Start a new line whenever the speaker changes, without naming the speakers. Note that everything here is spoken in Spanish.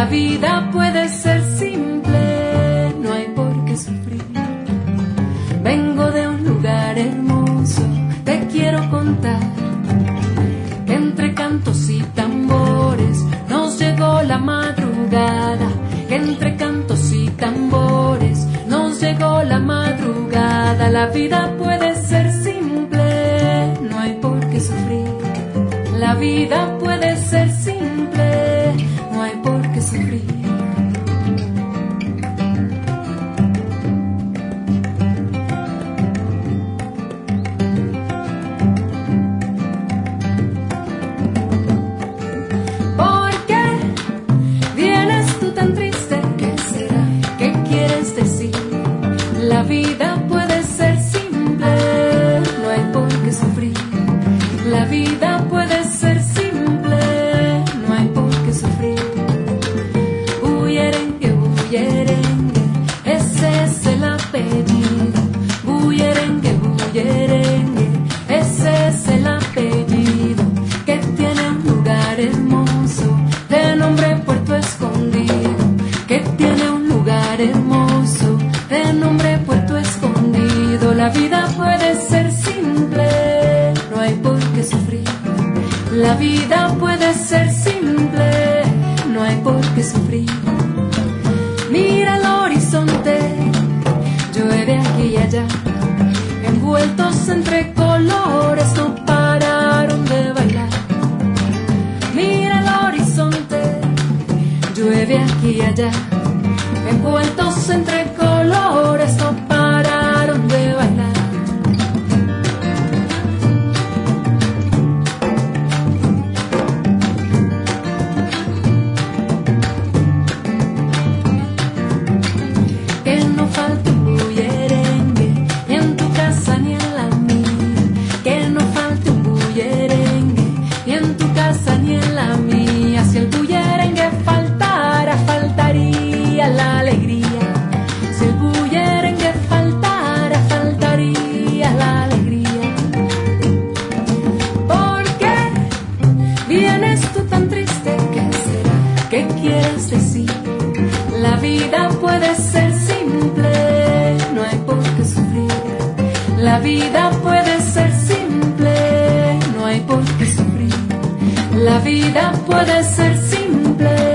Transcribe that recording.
vida puede ser simple, no hay por qué sufrir. Vengo de un lugar hermoso, te quiero contar que entre cantos y tambores nos llegó la madrugada, que entre cantos y tambores nos llegó la madrugada. La vida puede ser simple, no hay por qué sufrir. La vida puede ser simple, no hay por qué sufrir. ¿Por qué vienes tú tan triste? ¿Qué será? ¿Qué quieres decir? La vida puede ser simple, no hay por qué sufrir. La vida puede ser simple, no hay por qué sufrir. Bullerengue, bullerengue, ese es el apellido. Bullerengue, bullerengue, ese es el apellido que tiene un lugar hermoso de nombre Puerto Escondido, que tiene un lugar hermoso de nombre Puerto Escondido. La vida puede ser simple, no hay por qué sufrir. La vida puede ser simple, no hay por qué sufrir. Mira el horizonte, llueve aquí y allá, envueltos entre colores no pararon de bailar. Mira el horizonte, llueve aquí y allá, envueltos entre colores no pararon de bailar. Que no falte un bullerengue, ni en tu casa ni en la mía. Que no falte un bullerengue, ni en tu casa ni en la mía. Si el bullerengue faltara, faltaría la alegría. Si el bullerengue faltara, faltaría la alegría. ¿Por qué vienes tú tan triste? ¿Qué será? ¿Qué quieres decir? La vida puede ser simple, no hay por qué sufrir. La vida puede ser simple, no hay por qué sufrir. La vida puede ser simple.